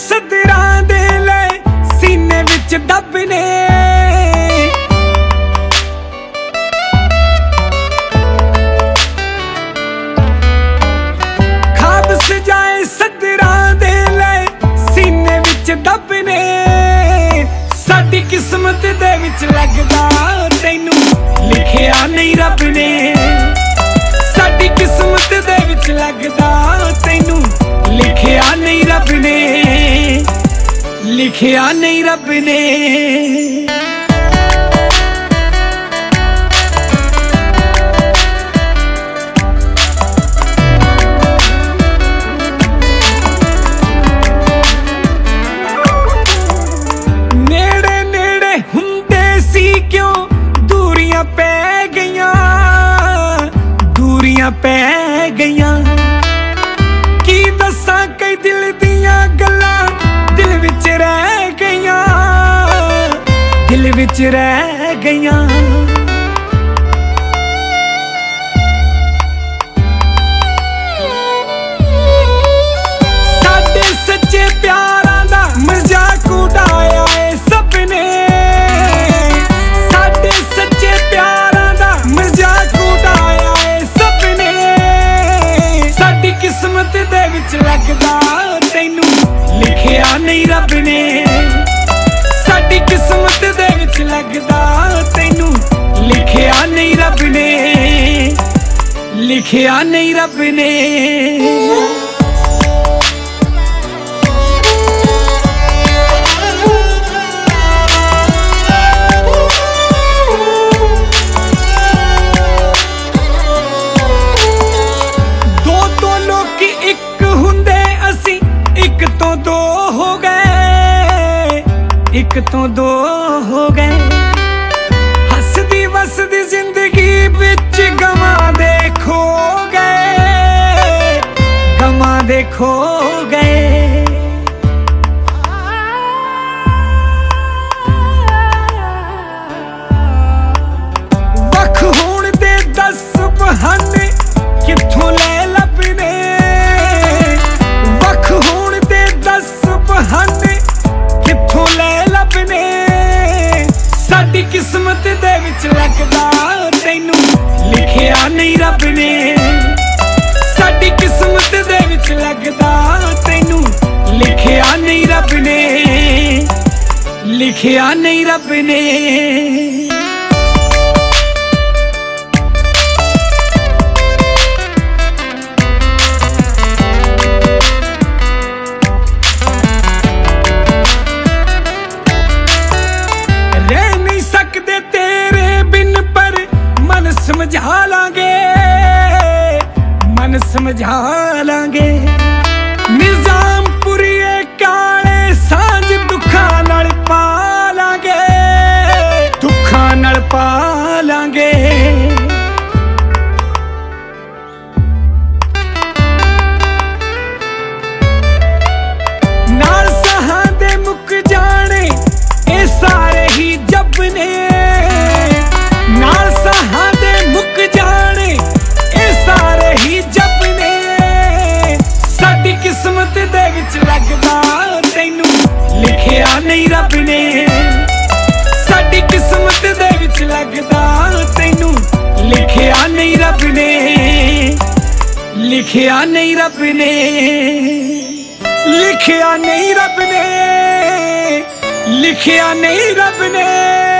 ਸਦਰਾਂ ਦੇ ਲੈ ਸੀਨੇ ਵਿੱਚ ਦੱਬਨੇ। ਖਾਬ ਸਜਾਏ ਸਦਰਾਂ ਦੇ ਲੈ ਸੀਨੇ ਵਿੱਚ ਦੱਬਨੇ। ਸਾਡੀ ਕਿਸਮਤ ਦੇ ਵਿੱਚ ਲੱਗਦਾ ਤੈਨੂੰ ਲਿਖਿਆ ਨਹੀਂ ਰੱਬ ਨੇ। ਸਾਡੀ ਕਿਸਮਤ ਦੇ ਵਿੱਚ ਲੱਗਦਾ ਤੈਨੂੰ ਲਿਖਿਆ ਨਹੀਂ ਰੱਬ ਨੇ। ਲਿਖਿਆ ਨਹੀਂ ਰੱਬ ਨੇ। ਨੇੜੇ ਨੇੜੇ ਹੁੰਦੇ ਸੀ ਕਿਉਂ ਦੂਰੀਆਂ ਪੈ ਗਈਆਂ। ਦੂਰੀਆਂ ਪੈ ਗਈਆਂ ਕੀ ਦੱਸਾਂ ਕਈ ਦਿਲ ਦੀਆਂ ਗੱਲਾਂ ਦਿਲ ਵਿੱਚ ਰਹਿ ਗਈਆਂ। ਦਿਲ ਵਿੱਚ ਰਹਿ ਗਈਆਂ। ਸਾਡੇ ਸੱਚੇ ਪਿਆਰਾਂ ਦਾ ਮਜ਼ਾਕ ਉਡਾਇਆ ਏ ਸਭ ਨੇ। ਸਾਡੇ ਸੱਚੇ ਪਿਆਰਾਂ ਦਾ ਮਜ਼ਾਕ ਉਡਾਇਆ ਏ ਸਭ ਨੇ। ਸਾਡੀ ਕਿਸਮਤ ਦੇ ਵਿੱਚ ਲੱਗਦਾ ਤੈਨੂੰ ਲਿਖਿਆ ਨਹੀਂ ਰੱਬ ਨੇ। ਸਾਡੀ ਕਿਸਮਤ ਦੇ ਵਿੱਚ ਲੱਗਦਾ ਤੈਨੂੰ ਲਿਖਿਆ ਨਹੀਂ ਰੱਬ ਨੇ। ਲਿਖਿਆ ਨਹੀਂ ਰੱਬ ਨੇ। ਦੋ ਲੋਕੀ ਇੱਕ ਹੁੰਦੇ ਅਸੀਂ ਇੱਕ ਤੋਂ ਦੋ ਹੋ ਗਏ। ਇੱਕ ਤੋਂ ਦੋ ਹੋ ਗਏ। ਹੱਸਦੀ ਵਸਦੀ ਜ਼ਿੰਦਗੀ ਵਿੱਚ ਗਮਾਂ ਦੇ ਖੋ ਗਏ। ਗਮਾਂ ਦੇ ਖੋ ਗਏ। ਵੱਖ ਹੋਣ ਦੇ 10 ਬਹਾਨੇ ਕਿੱਥੋਂ ਲੈ ਲੱਭਨੇ। ਵੱਖ ਹੋਣ ਦੇ 10 ਬਹਾਨੇ ਕਿੱਥੋਂ ਲੈ ਲੱਭਨੇ। ਸਾਡੀ ਕਿਸਮਤ ਦੇ ਵਿੱਚ ਲੱਗਦਾ ਤੈਨੂੰ ਲਿਖਿਆ ਨਹੀਂ ਰੱਬ ਨੇ। ਸਾਡੀ ਕਿਸਮਤ ਦੇ ਵਿੱਚ ਲੱਗਦਾ ਤੈਨੂੰ ਲਿਖਿਆ ਨਹੀਂ ਰੱਬ ਨੇ। ਲਿਖਿਆ ਨਹੀਂ ਰੱਬ ਨੇ। ਸਮਝਾ ਲਾਂਗੇ ਮਨ ਸਮਝਾ ਲਾਂਗੇ। ਨਿਜ਼ਾਮਪੁਰੀਏ ਕਾਲੇ ਸਾਂਝ ਦੁੱਖਾਂ ਨਾਲ ਪਾ ਲਾਂਗੇ। ਦੁੱਖਾਂ ਨਾਲ ਪਾ ਲਾਂਗੇ। ਨਾਲ ਸਾਹਾਂ ਦੇ ਮੁੱਕ ਜਾਣੇ ਇਹ ਸਾਰੇ ਹੀ ਜੱਬ ਨੇ। ਨਾਲ ਸਾਹਾਂ ਦੇ ਮੁੱਕ ਜਾਣੇ ਇਹ ਸਾਰੇ ਹੀ ਜੱਬ ਨੇ। ਸਾਡੀ ਕਿਸਮਤ ਦੇ ਵਿੱਚ ਲੱਗਦਾ ਤੈਨੂੰ ਲਿਖਿਆ ਨਹੀਂ ਰੱਬ ਨੇ। ਸਾਡੀ ਕਿਸਮਤ ਦੇ ਵਿੱਚ ਲੱਗਦਾ ਤੈਨੂੰ ਲਿਖਿਆ ਨਹੀਂ ਰੱਬ ਨੇ। ਲਿਖਿਆ ਨਹੀਂ ਰੱਬ ਨੇ। ਲਿਖਿਆ ਨਹੀਂ ਰੱਬ ਨੇ। ਲਿਖਿਆ ਨਹੀਂ ਰੱਬ ਨੇ।